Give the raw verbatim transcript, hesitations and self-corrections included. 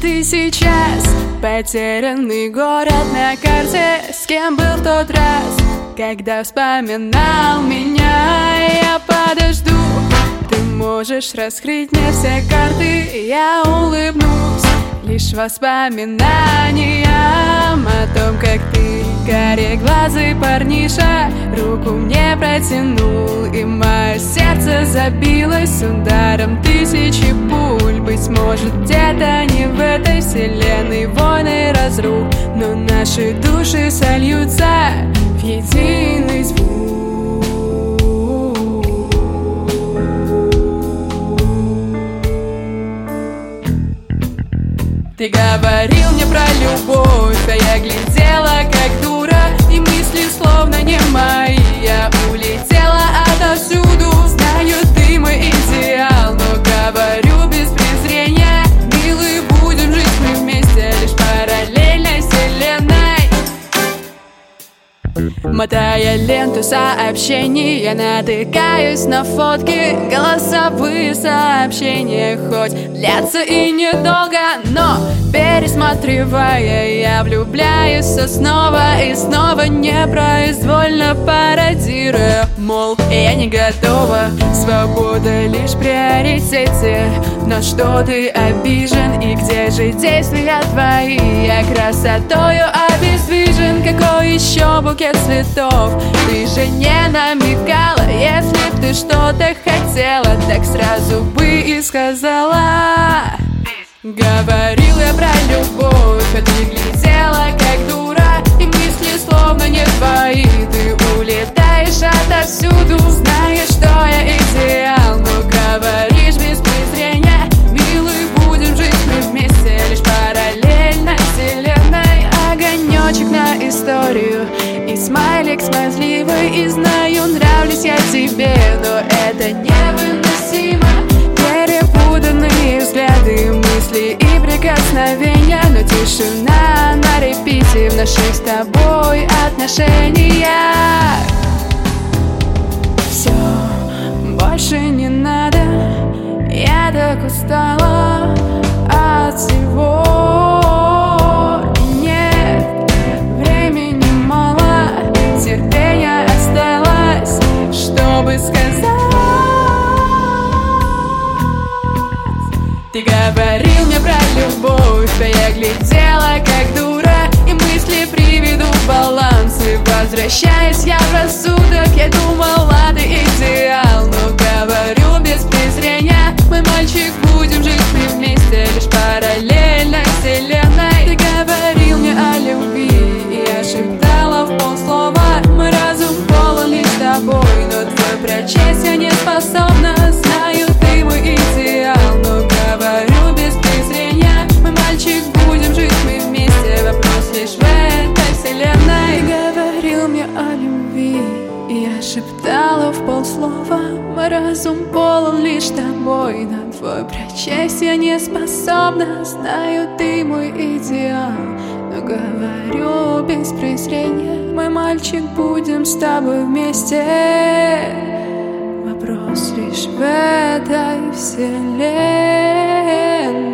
ты сейчас? Потерянный город на карте. С кем был в тот раз, когда вспоминал меня? Я подожду. Ты можешь раскрыть мне все карты. Я улыбнусь лишь воспоминаниям о том, как ты, кореглазый парниша, руку мне протянул, и мое сердце забилось ударом тысячи пуль. Быть может, где-то не в этой вселенной войны разрух, но наши души сольются в единый звук. Ты говорил мне про любовь, а я глядела как дура, и мысли словно не мои. Я улетела отовсюду. Знаю, ты мой идеал, но говорю без презрения. Милый, будем жить мы вместе лишь в параллельной вселенной. Мотая ленту сообщений, я натыкаюсь на фотки. Голосовые сообщения хоть длятся и недолго, но пересматривая, я влюбляюсь снова и снова, непроизвольно пародируя. Мол, я не готова, свобода лишь в приоритете. Но что ты обижен, и где же действия твои? Я красотою обездвижен, какой еще букет цветов? Ты же не намекала, если б ты что-то хотела, так сразу бы и сказала. Говорил я про любовь, а ты глядела как дура, и мысли словно не твои. Ты улетаешь отовсюду, знаешь, что я идеал, но говоришь без презрения. Милый, будем жить мы вместе лишь в параллельной вселенной. Огонечек на историю и смайлик смазливый, и знаю, нравлюсь я тебе, но это невыносимо. Перепутанные взгляды, мысли и прикосновения, но тишина на репите в наших с тобой отношениях. Все, больше не надо, я так устала от всего. Нет, времени мало, терпения осталось, чтобы сказать. Ты говорил мне про любовь, а я глядела как дура, и мысли приведу в баланс. И возвращаясь я в рассудок, я думала, ты идеал, но говорю без презрения. Мы, мальчик, будем жить мы вместе лишь в параллельной вселенной. Ты говорил мне о любви, и я шептала в полслова. Мой разум полон лишь тобой, но твой прочесть я не способна. Знаю, ты мой идеал, но говорю без презрения. Мы, мальчик, будем жить мы вместе, вопрос лишь в этой вселенной. Ты говорил мне о любви, и я шептала в полслова. Мой разум полон лишь тобой, но твой прочесть я не способна. Знаю, ты мой идеал, но говорю без презрения. Мой мальчик, будем с тобой вместе, вопрос лишь в этой вселенной.